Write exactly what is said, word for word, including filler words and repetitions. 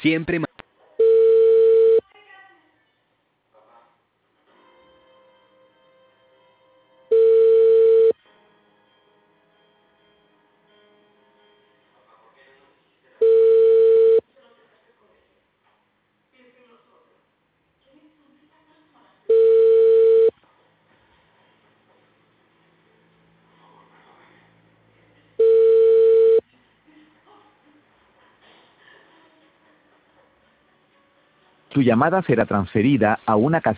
Siempre ma- Tu llamada será transferida a una casilla.